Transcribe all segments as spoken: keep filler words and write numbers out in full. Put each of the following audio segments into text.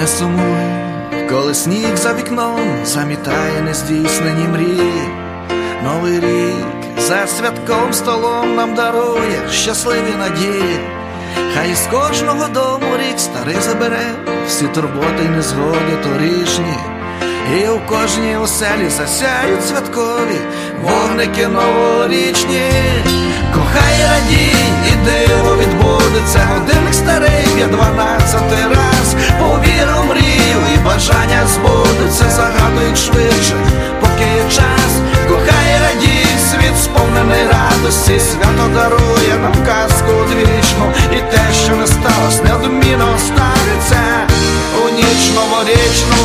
сумуй, коли сніг за вікном замітає нездійснені мрії. Новий рік за святковим столом нам дарує щасливі надії. Хай із кожного дому рік старий забере всі турботи й незгоди торішні. І у кожній оселі засяють святкові вогники новорічні. Кохай, радій, і диво відбудеться, годинник старий б'є дванадцятий раз. Повір у мрію, і бажання збудуться, загадують швидше, поки є час. Кохай, радій, світ сповнений радості, свято дарує нам казку одвічну. І те, що не сталось, неодмінно станеться у ніч новорічну.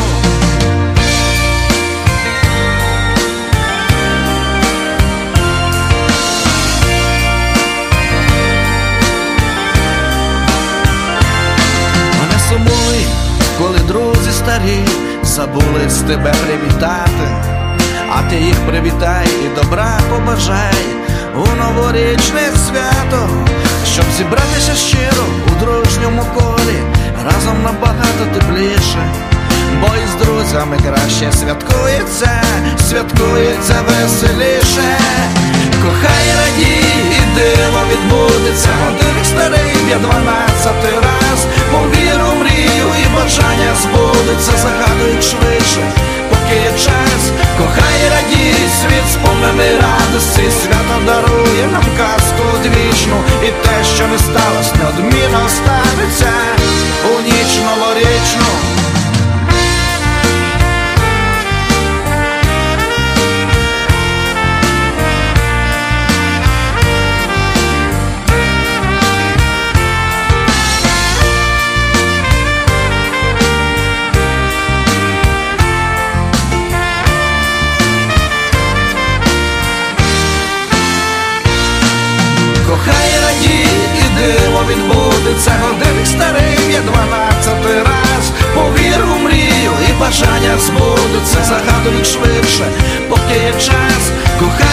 Сумуй, коли друзі старі забули з тебе привітати, а ти їх привітай і добра побажай у новорічне свято, щоб зібратися щиро у дружньому колі, разом набагато тепліше, бо із друзями краще святкується, святкується веселіше. Кохай, радій, і диво відбудеться, годинник старий б'є дванадцятий раз. Повір у мрію, і бажання збудуться, загадують швидше, поки є час. Кохай, радій, світ сповнений радості, свято дарує нам казку одвічну. І те, що не сталось, неодмінно станеться у ніч новорічну. Кохай, радій, і диво відбудеться, годинник старий б'є дванадцятий раз. Повір у мрію, і бажання збудуться, загадують швидше, поки є час. Кохай,